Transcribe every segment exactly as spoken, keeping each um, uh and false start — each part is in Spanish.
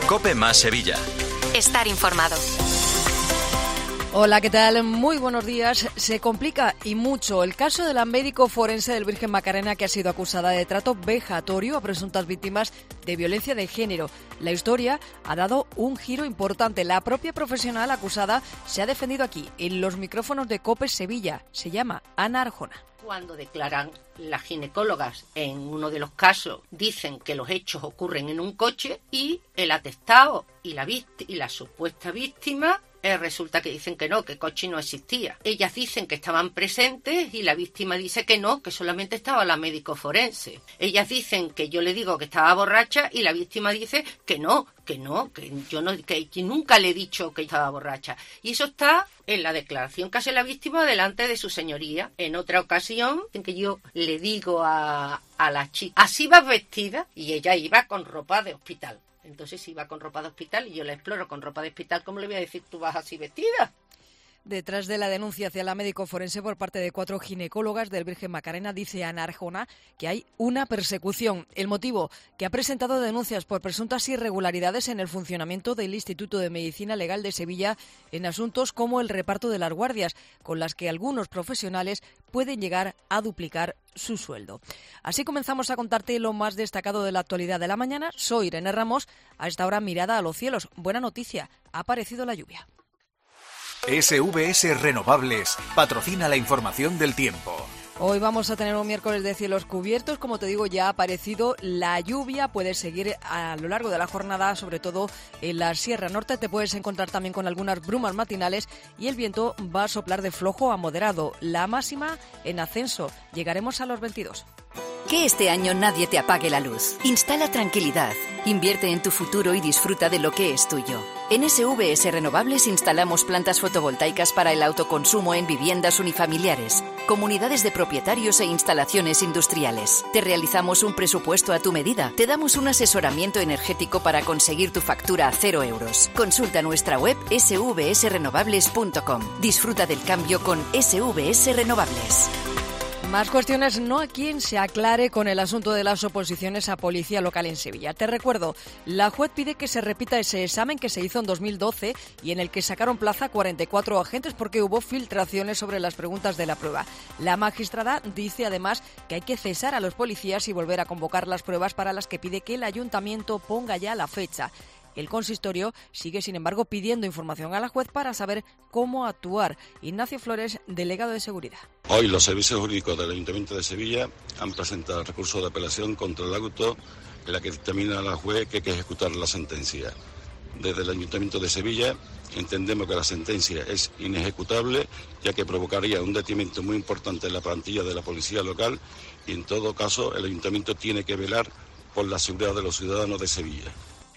COPE más Sevilla. Estar informado. Hola, ¿qué tal? Muy buenos días. Se complica y mucho el caso de la médico forense del Virgen Macarena que ha sido acusada de trato vejatorio a presuntas víctimas de violencia de género. La historia ha dado un giro importante. La propia profesional acusada se ha defendido aquí, en los micrófonos de COPE Sevilla. Se llama Ana Arjona. Cuando declaran las ginecólogas en uno de los casos, dicen que los hechos ocurren en un coche y el atestado y la, víct- y la supuesta víctima Eh, resulta que dicen que no, que coche no existía. Ellas dicen que estaban presentes y la víctima dice que no, que solamente estaba la médico forense. Ellas dicen que yo le digo que estaba borracha y la víctima dice que no, que no, que yo no, que, que nunca le he dicho que estaba borracha. Y eso está en la declaración que hace la víctima delante de su señoría. En otra ocasión, en que yo le digo a, a la chica, así vas vestida, y ella iba con ropa de hospital. Entonces iba con ropa de hospital y yo la exploro con ropa de hospital. ¿Cómo le voy a decir tú vas así vestida? Detrás de la denuncia hacia la médico forense por parte de cuatro ginecólogas del Virgen Macarena, dice Ana Arjona que hay una persecución. El motivo, que ha presentado denuncias por presuntas irregularidades en el funcionamiento del Instituto de Medicina Legal de Sevilla en asuntos como el reparto de las guardias, con las que algunos profesionales pueden llegar a duplicar su sueldo. Así comenzamos a contarte lo más destacado de la actualidad de la mañana. Soy Irene Ramos. A esta hora, mirada a los cielos. Buena noticia, ha aparecido la lluvia. S V S Renovables patrocina la información del tiempo. Hoy vamos a tener un miércoles de cielos cubiertos. Como te digo, ya ha aparecido la lluvia. Puedes seguir a lo largo de la jornada, sobre todo en la Sierra Norte. Te puedes encontrar también con algunas brumas matinales y el viento va a soplar de flojo a moderado. La máxima en ascenso. Llegaremos a los veintidós. Que este año nadie te apague la luz. Instala tranquilidad. Invierte en tu futuro y disfruta de lo que es tuyo. En S V S Renovables instalamos plantas fotovoltaicas para el autoconsumo en viviendas unifamiliares, comunidades de propietarios e instalaciones industriales. Te realizamos un presupuesto a tu medida. Te damos un asesoramiento energético para conseguir tu factura a cero euros. Consulta nuestra web s v s renovables punto com. Disfruta del cambio con S V S Renovables. Más cuestiones, no a quien se aclare con el asunto de las oposiciones a policía local en Sevilla. Te recuerdo, la juez pide que se repita ese examen que se hizo en dos mil doce y en el que sacaron plaza cuarenta y cuatro agentes porque hubo filtraciones sobre las preguntas de la prueba. La magistrada dice además que hay que cesar a los policías y volver a convocar las pruebas, para las que pide que el ayuntamiento ponga ya la fecha. El consistorio sigue, sin embargo, pidiendo información a la juez para saber cómo actuar. Ignacio Flores, delegado de Seguridad. Hoy los servicios jurídicos del Ayuntamiento de Sevilla han presentado el recurso de apelación contra el auto en la que dictamina la juez que hay que ejecutar la sentencia. Desde el Ayuntamiento de Sevilla entendemos que la sentencia es inejecutable, ya que provocaría un detrimento muy importante en la plantilla de la policía local y, en todo caso, el Ayuntamiento tiene que velar por la seguridad de los ciudadanos de Sevilla.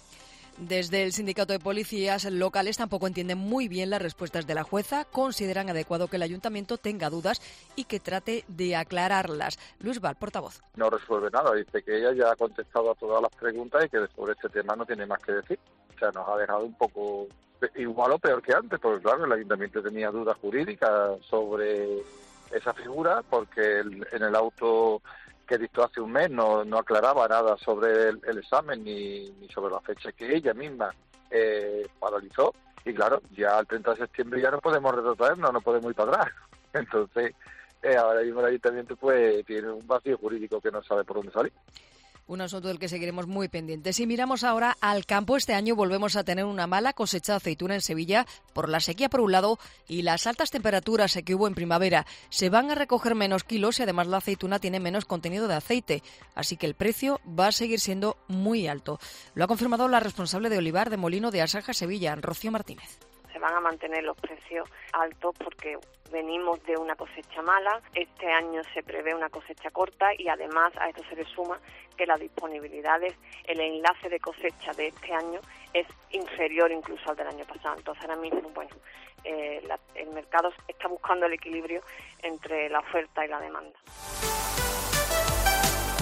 Desde el sindicato de policías locales tampoco entienden muy bien las respuestas de la jueza. Consideran adecuado que el ayuntamiento tenga dudas y que trate de aclararlas. Luis Val, portavoz. No resuelve nada. Dice que ella ya ha contestado a todas las preguntas y que sobre este tema no tiene más que decir. O sea, nos ha dejado un poco igual o peor que antes, porque claro, el ayuntamiento tenía dudas jurídicas sobre esa figura, porque el, en el auto que dictó hace un mes no, no aclaraba nada sobre el, el examen ni, ni sobre la fecha que ella misma eh, paralizó. Y claro, ya el treinta de septiembre ya no podemos retrotraernos, no podemos ir para atrás. Entonces, eh, ahora mismo el ayuntamiento pues tiene un vacío jurídico que no sabe por dónde salir. Un asunto del que seguiremos muy pendientes. Si miramos ahora al campo, este año volvemos a tener una mala cosecha de aceituna en Sevilla por la sequía por un lado y las altas temperaturas que hubo en primavera. Se van a recoger menos kilos y además la aceituna tiene menos contenido de aceite, así que el precio va a seguir siendo muy alto. Lo ha confirmado la responsable de olivar de Molino de Asaja, Sevilla, Rocío Martínez. Se van a mantener los precios altos porque venimos de una cosecha mala, este año se prevé una cosecha corta y además a esto se le suma que las disponibilidades, el enlace de cosecha de este año es inferior incluso al del año pasado. Entonces ahora mismo, bueno, eh, la, el mercado está buscando el equilibrio entre la oferta y la demanda.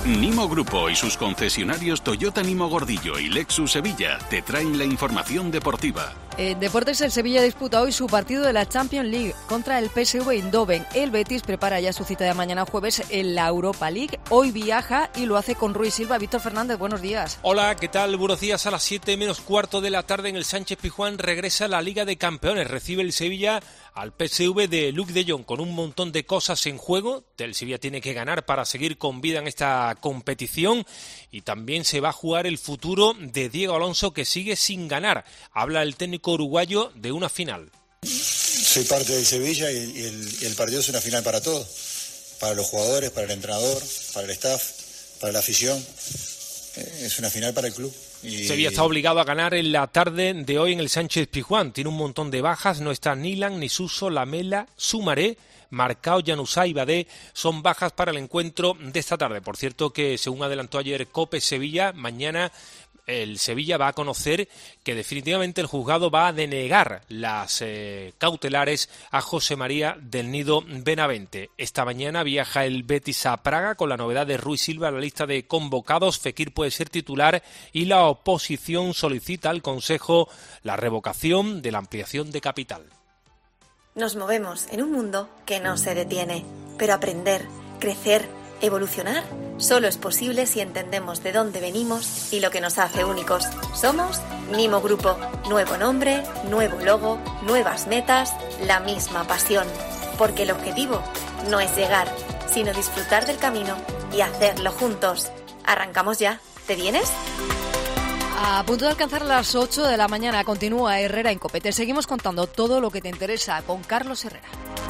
Nimo Grupo y sus concesionarios Toyota Nimo Gordillo y Lexus Sevilla te traen la información deportiva. En deportes, el Sevilla disputa hoy su partido de la Champions League contra el P S V Eindhoven. El Betis prepara ya su cita de mañana jueves en la Europa League. Hoy viaja y lo hace con Rui Silva. Víctor Fernández, buenos días. Hola, ¿qué tal? Buenos días. A las siete menos cuarto de la tarde en el Sánchez-Pizjuán regresa la Liga de Campeones. Recibe el Sevilla al P S V de Luc de Jong con un montón de cosas en juego. El Sevilla tiene que ganar para seguir con vida en esta competición y también se va a jugar el futuro de Diego Alonso, que sigue sin ganar. Habla el técnico uruguayo de una final. Soy parte del Sevilla y el, y el partido es una final para todos, para los jugadores, para el entrenador, para el staff, para la afición. Es una final para el club. Y... Sevilla está obligado a ganar en la tarde de hoy en el Sánchez-Pizjuán. Tiene un montón de bajas, no está Nilan, ni Suso, Lamela, Sumaré, Marcao, Januzaj y Badé son bajas para el encuentro de esta tarde. Por cierto que, según adelantó ayer COPE Sevilla, mañana el Sevilla va a conocer que definitivamente el juzgado va a denegar las eh, cautelares a José María del Nido Benavente. Esta mañana viaja el Betis a Praga con la novedad de Rui Silva en la lista de convocados. Fekir puede ser titular y la oposición solicita al Consejo la revocación de la ampliación de capital. Nos movemos en un mundo que no se detiene, pero aprender, crecer, evolucionar solo es posible si entendemos de dónde venimos y lo que nos hace únicos. Somos Nimo Grupo. Nuevo nombre, nuevo logo, nuevas metas, la misma pasión. Porque el objetivo no es llegar, sino disfrutar del camino y hacerlo juntos. Arrancamos ya. ¿Te vienes? A punto de alcanzar las ocho de la mañana continúa Herrera en COPE. Te seguimos contando todo lo que te interesa con Carlos Herrera.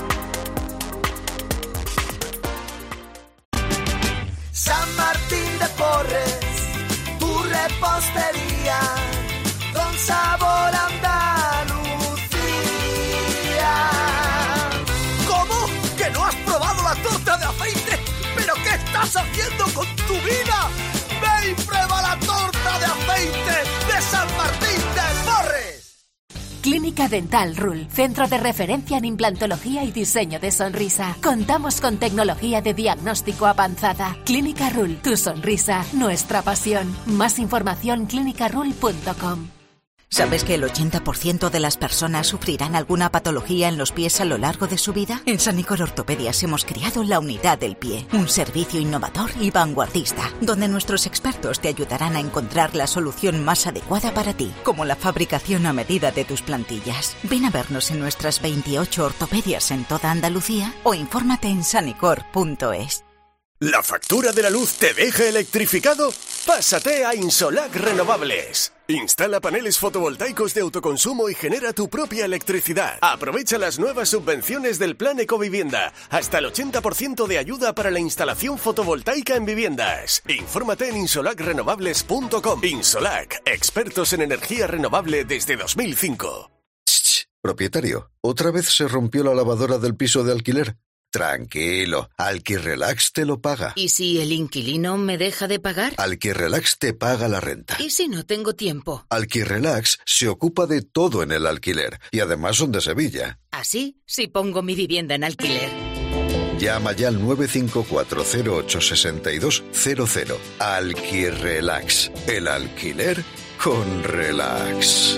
San Martín de Porres, tu repostería, con sabor a Andalucía. ¿Cómo? ¿Que no has probado la torta de aceite? ¿Pero qué estás haciendo con tu vida? ¡Ve y prueba la torta de aceite de San Martín de Porres! Clínica Dental Rull, centro de referencia en implantología y diseño de sonrisa. Contamos con tecnología de diagnóstico avanzada. Clínica Rull, tu sonrisa, nuestra pasión. Más información clínica rull punto com. ¿Sabes que el ochenta por ciento de las personas sufrirán alguna patología en los pies a lo largo de su vida? En Sanicor Ortopedias hemos creado la Unidad del Pie, un servicio innovador y vanguardista, donde nuestros expertos te ayudarán a encontrar la solución más adecuada para ti, como la fabricación a medida de tus plantillas. Ven a vernos en nuestras veintiocho ortopedias en toda Andalucía o infórmate en sanicor punto es. ¿La factura de la luz te deja electrificado? Pásate a Insolac Renovables. Instala paneles fotovoltaicos de autoconsumo y genera tu propia electricidad. Aprovecha las nuevas subvenciones del Plan Ecovivienda. Hasta el ochenta por ciento de ayuda para la instalación fotovoltaica en viviendas. Infórmate en insolac renovables punto com. Insolac, expertos en energía renovable desde dos mil cinco. Shh, propietario, ¿otra vez se rompió la lavadora del piso de alquiler? Tranquilo, Alquirrelax te lo paga. ¿Y si el inquilino me deja de pagar? Alquirrelax te paga la renta. ¿Y si no tengo tiempo? Alquirrelax se ocupa de todo en el alquiler y además son de Sevilla. ¿Así? Si pongo mi vivienda en alquiler. Llama ya al nueve cinco cuatro cero ocho seis dos cero cero. Alquirrelax, el alquiler con relax.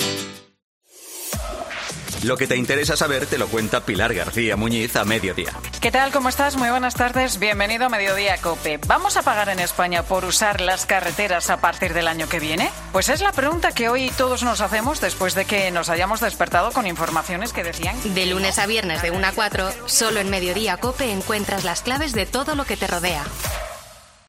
Lo que te interesa saber te lo cuenta Pilar García Muñiz a mediodía. ¿Qué tal? ¿Cómo estás? Muy buenas tardes. Bienvenido a Mediodía COPE. ¿Vamos a pagar en España por usar las carreteras a partir del año que viene? Pues es la pregunta que hoy todos nos hacemos después de que nos hayamos despertado con informaciones que decían... De lunes a viernes de una a cuatro, solo en Mediodía COPE encuentras las claves de todo lo que te rodea.